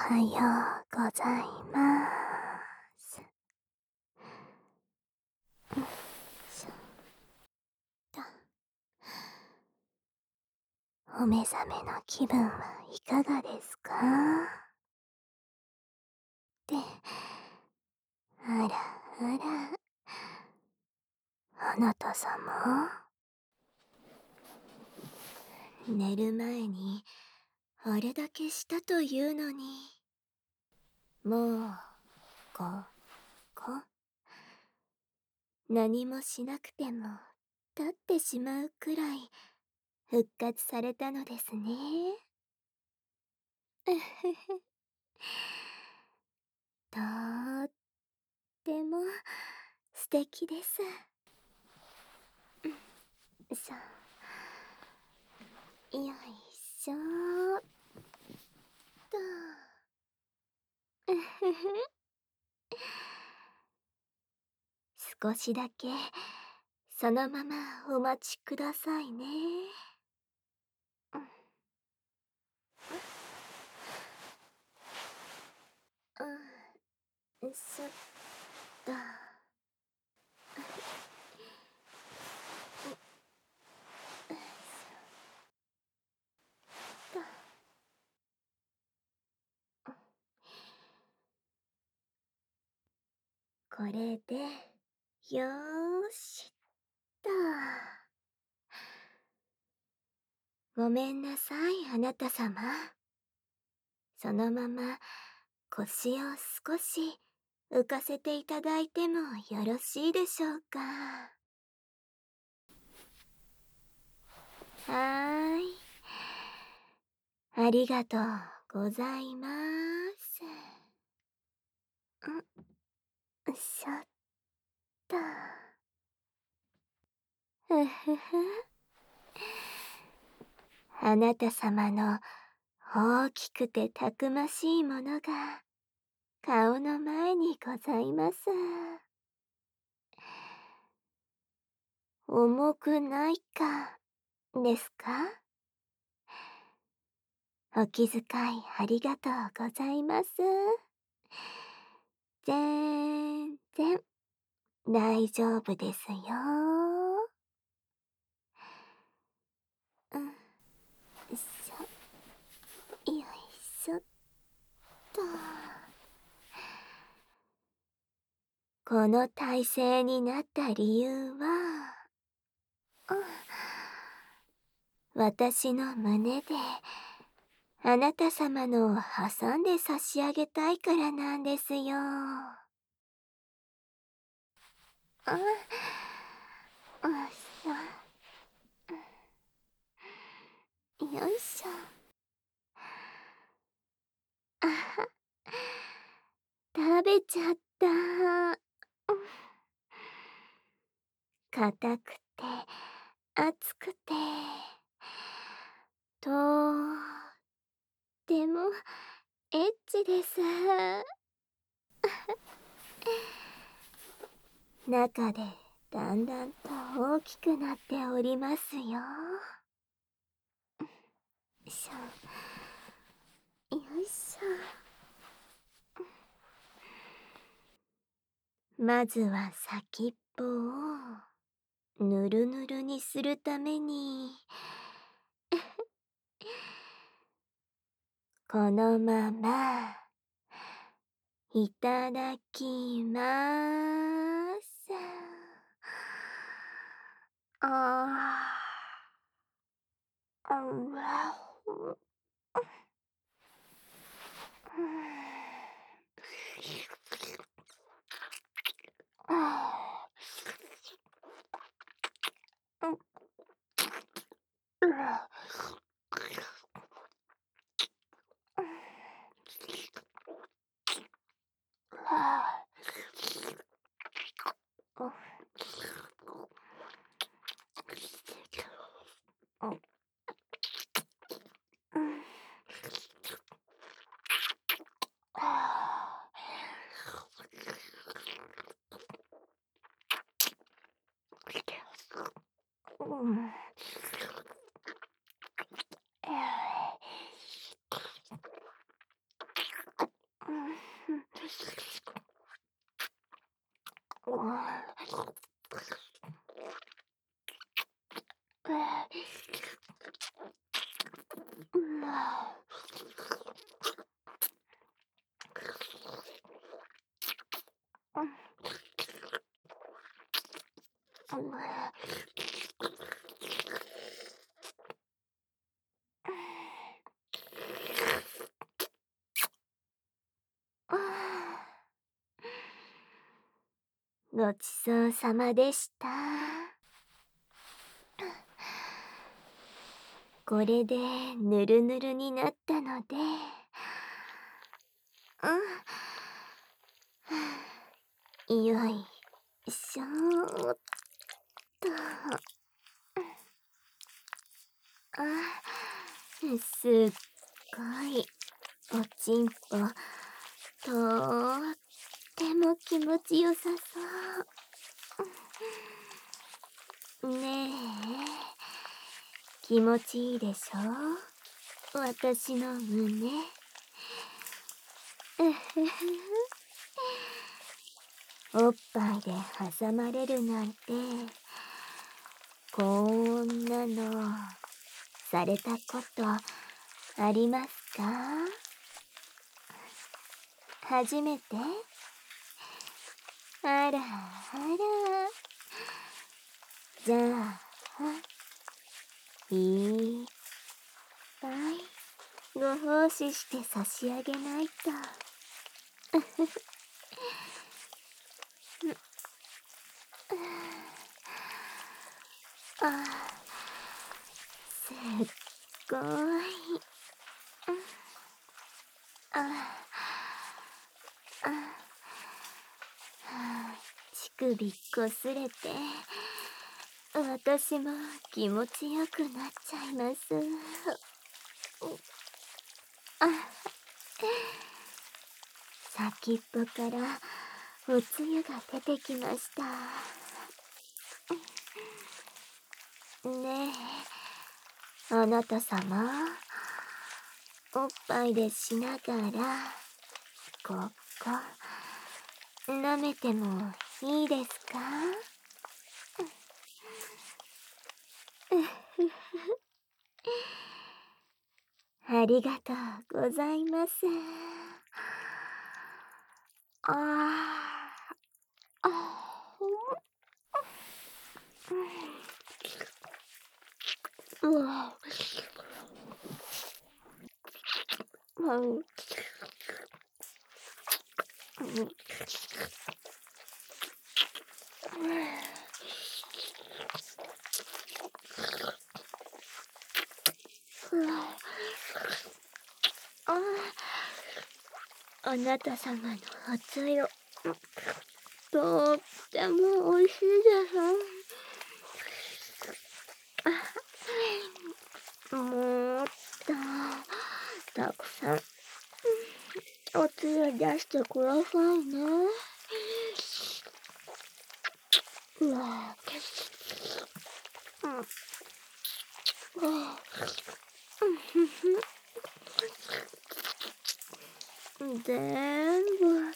はようございます。しょと。お目覚めの気分はいかがですか？で、あらあら、あなた様？寝る前にあれだけしたというのに、もう、何もしなくても立ってしまうくらい復活されたのですね。うふふ。とっても素敵です。さあ、よいしょっと。うふふ。少しだけそのままお待ちくださいね。そっと。と。これで、よーしっと。ごめんなさい、あなた様。そのまま腰を少し浮かせていただいてもよろしいでしょうか？はーい。ありがとうございます。しょっと。ふふふ。あなた様の大きくてたくましいものが顔の前にございます。重くないかですか？お気遣いありがとうございます。全然大丈夫ですよ。よいしょっと。この体勢になった理由は、私の胸であなた様のを挟んで差し上げたいからなんですよ。よいしょ。あは、食べちゃった。硬くて、熱くて、とってもエッチです。中でだんだんと大きくなっておりますよ。よいしょ。まずは先っぽをぬるぬるにするためにこのままいただきまーす。ああ、うわう。 ごちそうさまでした。これでぬるぬるになったので、よいしょーっと。すっごいおちんぽ、とーっても気持ちよさそう。ねえ、気持ちいいでしょ、私の胸。おっぱいで挟まれるなんて、こんなのされたことありますか？初めて？あらあら。じゃあ、いっぱいご奉仕して差し上げないと。すっごい。乳首こすれて、私も気持ちよくなっちゃいます。先っぽからおつゆが出てきました。ねえ、あなたさま、おっぱいでしながら、ここ、舐めてもいいですか？ありがとうございます。ああ、うわ、あなた様のおつゆ、とってもおいしいです。もっとたくさんおつゆ出してくださいね。うわ、全部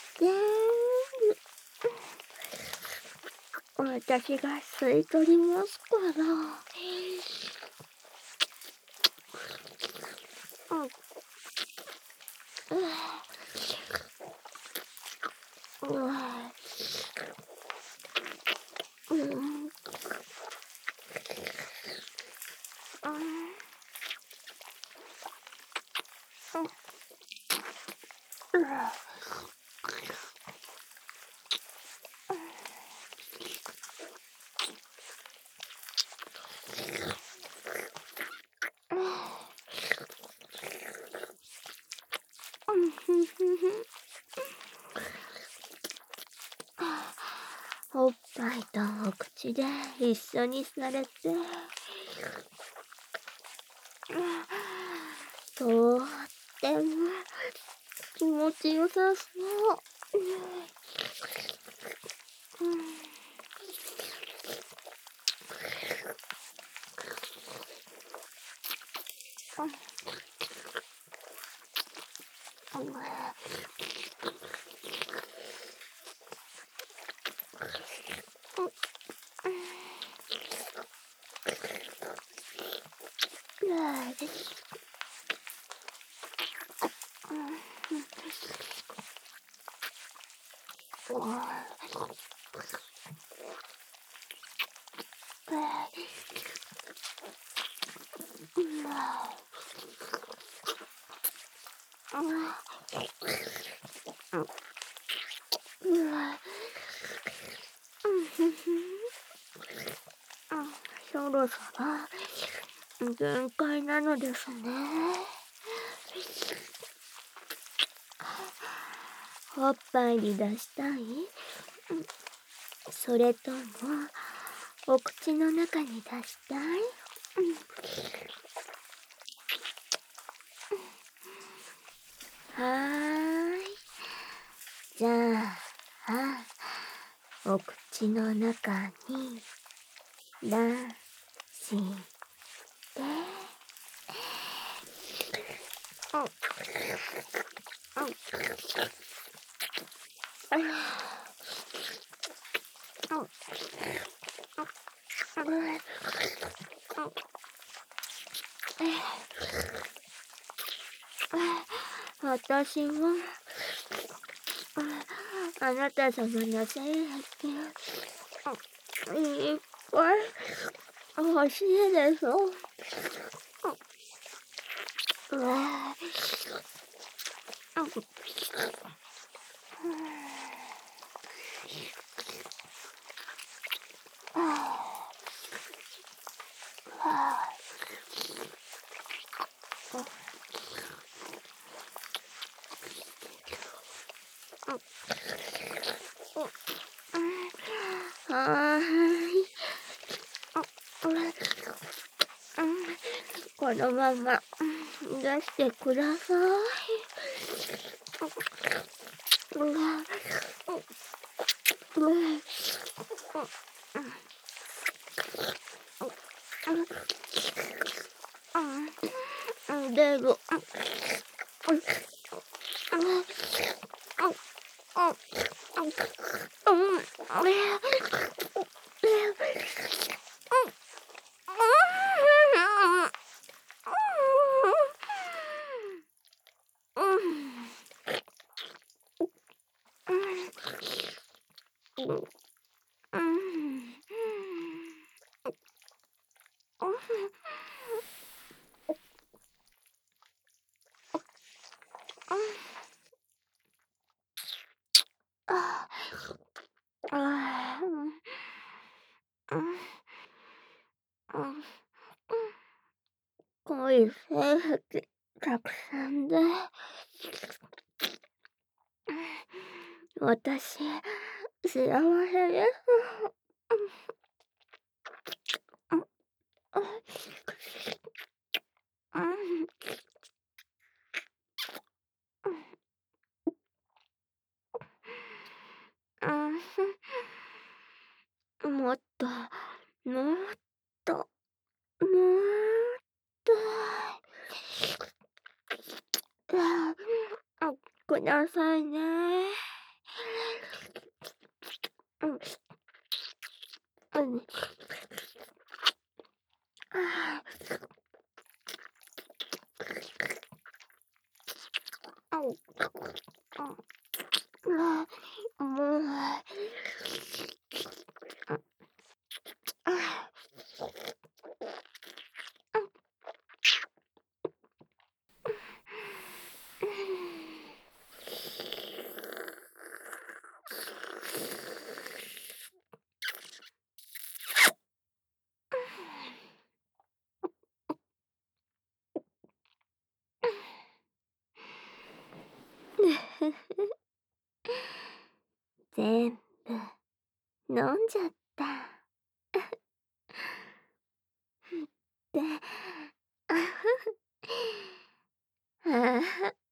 私が吸い取りますから。おっぱいとお口で一緒にされて、とっても気持ちよさそう。 そろそろ限界なのですね。おっぱいに出したい？それともお口の中に出したい？はーい。じゃあ、お口の中に出して。私はあなた様の精液いっぱい欲しいです。はーい。このまま出してください。出る。濃い性癖たくさんで、私、幸せです。もっと、もっと、もっと、くださいね。もう、全部飲んじゃった。で、あ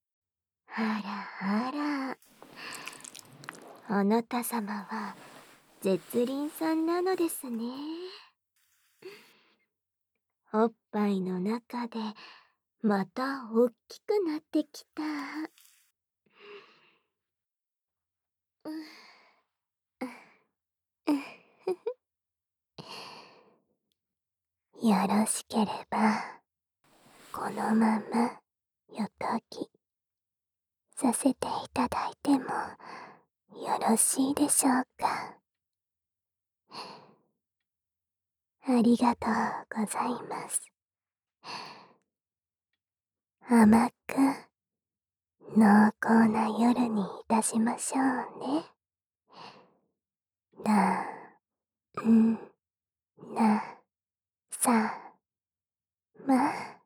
あら、あなた様は絶倫さんなのですね。おっぱいの中でまたおっきくなってきた。よろしければこのままよときさせていただいてもよろしいでしょうか。ありがとうございます。甘く濃厚な夜にいたしましょうね。だ、ん、な、さ、ま。